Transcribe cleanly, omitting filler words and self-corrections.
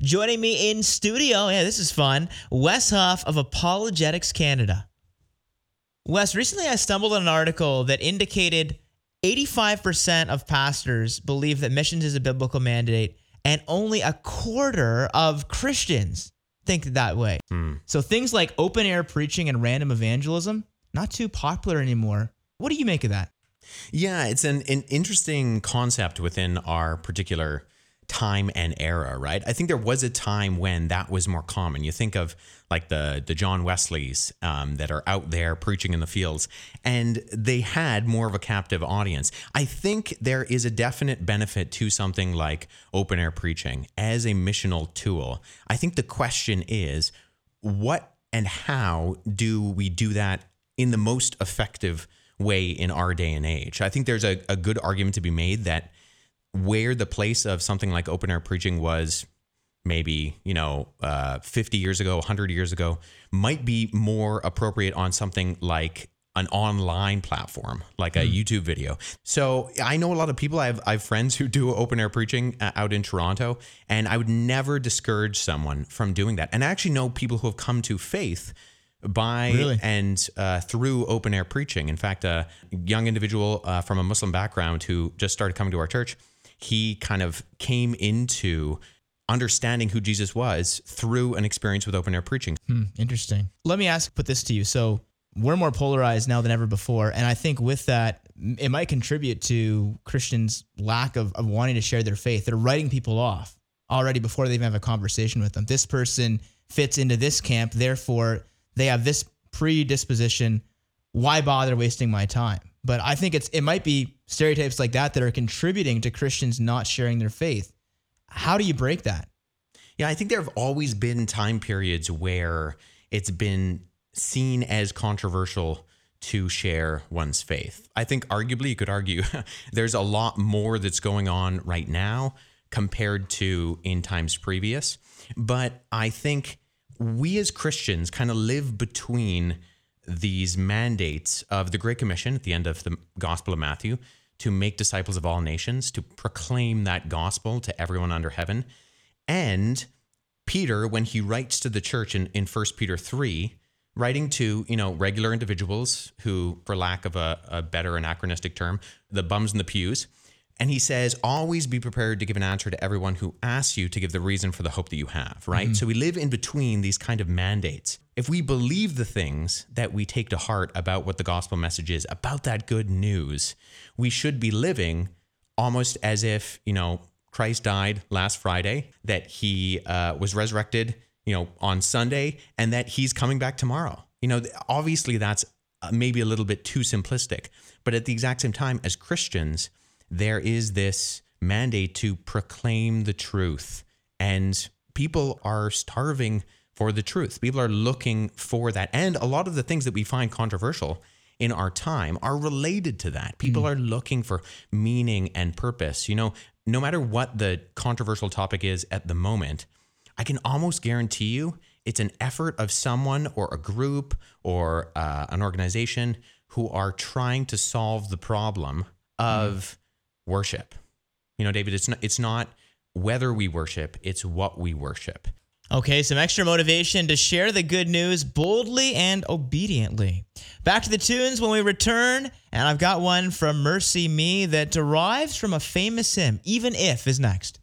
Joining me in studio, yeah, this is fun, Wes Huff of Apologetics Canada. Wes, recently I stumbled on an article that indicated 85% of pastors believe that missions is a biblical mandate, and only a quarter of Christians think that way. So things like open air preaching and random evangelism, not too popular anymore. What do you make of that? Yeah, it's an interesting concept within our particular time and era, right? I think there was a time when that was more common. You think of like the John Wesleys that are out there preaching in the fields, and they had more of a captive audience. I think there is a definite benefit to something like open air preaching as a missional tool. I think the question is, what and how do we do that in the most effective way in our day and age? I think there's a good argument to be made that where the place of something like open air preaching was maybe, 50 years ago, 100 years ago, might be more appropriate on something like an online platform, like a YouTube video. So I know a lot of people, I have friends who do open air preaching out in Toronto, and I would never discourage someone from doing that. And I actually know people who have come to faith through open air preaching. In fact, a young individual from a Muslim background who just started coming to our church, he kind of came into understanding who Jesus was through an experience with open air preaching. Interesting. Let me put this to you. So we're more polarized now than ever before. And I think with that, it might contribute to Christians' lack of wanting to share their faith. They're writing people off already before they even have a conversation with them. This person fits into this camp, therefore they have this predisposition. Why bother wasting my time? But I think it might be stereotypes like that are contributing to Christians not sharing their faith. How do you break that? Yeah, I think there have always been time periods where it's been seen as controversial to share one's faith. I think arguably you could argue there's a lot more that's going on right now compared to in times previous. But I think we as Christians kind of live between these mandates of the Great Commission at the end of the Gospel of Matthew to make disciples of all nations, to proclaim that gospel to everyone under heaven. And Peter, when he writes to the church in 1 Peter 3, writing to, regular individuals who, for lack of a better anachronistic term, the bums in the pews, and he says, always be prepared to give an answer to everyone who asks you to give the reason for the hope that you have, right? Mm-hmm. So we live in between these kind of mandates. If we believe the things that we take to heart about what the gospel message is, about that good news, we should be living almost as if, Christ died last Friday, that he was resurrected, on Sunday, and that he's coming back tomorrow. Obviously that's maybe a little bit too simplistic, but at the exact same time, as Christians, there is this mandate to proclaim the truth, and people are starving for the truth. People are looking for that. And a lot of the things that we find controversial in our time are related to that. People are looking for meaning and purpose. No matter what the controversial topic is at the moment, I can almost guarantee you it's an effort of someone or a group or an organization who are trying to solve the problem of worship. David, it's not whether we worship, it's what we worship. Okay, some extra motivation to share the good news boldly and obediently. Back to the tunes when we return, and I've got one from Mercy Me that derives from a famous hymn. Even If is next.